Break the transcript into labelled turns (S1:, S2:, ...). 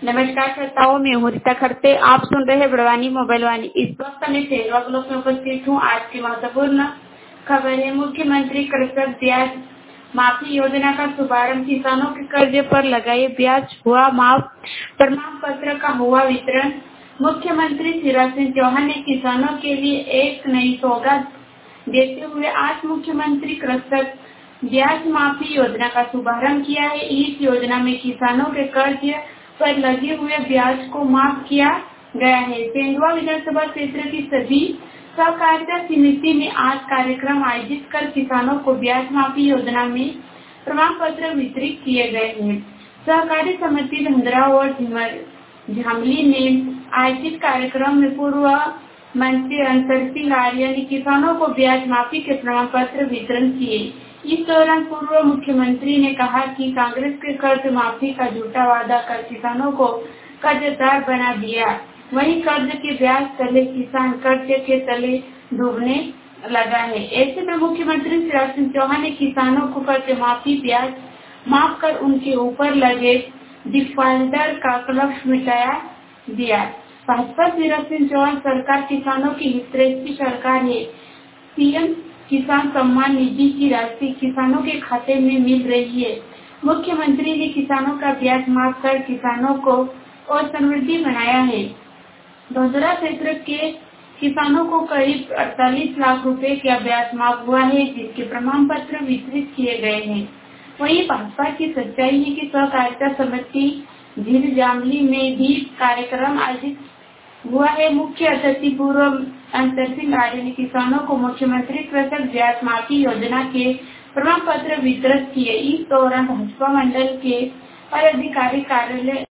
S1: नमस्कार श्रोताओं, मैं हूँ रीता खड़ते। आप सुन रहे हैं बड़वानी मोबाइल वाणी। इस वक्त मैं सेवा ब्लॉक में उपस्थित हूँ। आज की महत्वपूर्ण खबर है, मुख्यमंत्री कृषक ब्याज माफी योजना का शुभारंभ। किसानों के कर्ज पर लगाए ब्याज हुआ माफ, प्रमाण पत्र का हुआ वितरण। मुख्यमंत्री शिवराज सिंह चौहान ने किसानों के लिए एक नई सौगात देते हुए आज मुख्यमंत्री कृषक ब्याज माफी योजना का शुभारंभ किया है। इस योजना में किसानों के कर्ज पर लगे हुए ब्याज को माफ किया गया है। सेंधवा विधानसभा क्षेत्र की सभी सहकारिता समिति में आज कार्यक्रम आयोजित कर किसानों को ब्याज माफी योजना में प्रमाण पत्र वितरित किए गए हैं। सहकारी समिति धंधरा और झामली में आयोजित कार्यक्रम में पूर्व मंत्री अंतर सिंह आर्य ने किसानों को ब्याज माफी के प्रमाण पत्र वितरण किए। इस दौरान पूर्व मुख्यमंत्री ने कहा कि कांग्रेस के कर्ज माफी का झूठा वादा कर किसानों को कर्जदार बना दिया। वहीं कर्ज के ब्याज तले किसान कर्ज के तले डूबने लगा है। ऐसे में मुख्यमंत्री शिवराज सिंह चौहान ने किसानों को कर्ज माफी ब्याज माफ कर उनके ऊपर लगे डिफाल्टर का कलंक मिटाया दिया। भाजपा शिवराज सिंह चौहान सरकार किसानों की हितैषी सरकार है। पीएम किसान सम्मान निधि की राशि किसानों के खाते में मिल रही है। मुख्यमंत्री ने किसानों का ब्याज माफ कर किसानों को और समृद्धि बनाया है। धोधरा क्षेत्र के किसानों को करीब 48 लाख रुपए का ब्याज माफ हुआ है, जिसके प्रमाण पत्र वितरित किए गए हैं। वहीं भाजपा की सच्चाई है कि सहकारिता समिति झील जामली में भी कार्यक्रम आयोजित हुआ है। मुख्य अतिथि पूर्व अंतर सिंह आर्य ने किसानों को मुख्यमंत्री कृषक ब्याज माफी योजना के प्रमाण पत्र वितरित किए। इस दौरान भाजपा मंडल के पदाधिकारी कार्यालय